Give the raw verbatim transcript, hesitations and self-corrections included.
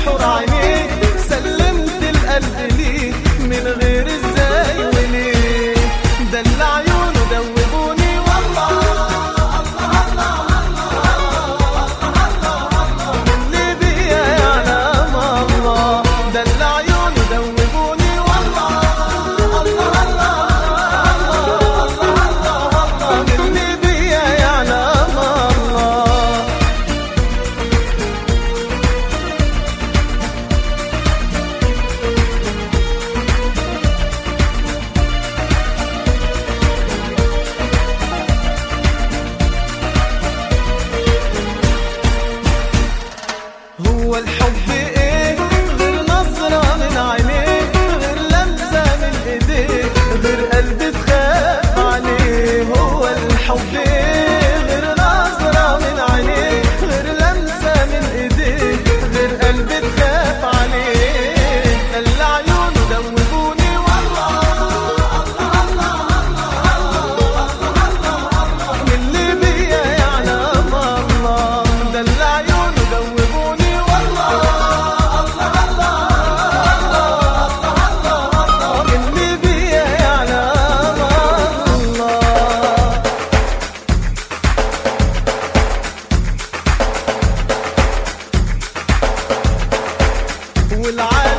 حور عينيك سلمت القلب ليك من غير ازاي وليه. ده اللي عيونه دوبوني والله اللي بيا يعلم الله. ده اللي عيونه دوبوني والله اللي بيا يعلم الله. هو الحب ايه غير نظرة من عينيه، غير لمسة من ايديه، غير قلب تخاف عليه. هو الحب ايه غير نظرة من عينيه، غير لمسة من ايديه، غير قلب تخاف عليه. اللي عيونه دوبوني والله اللي بيا يعلم الله. ده اللي عيونه دوبوني اللي بيا يعلم الله. والعالم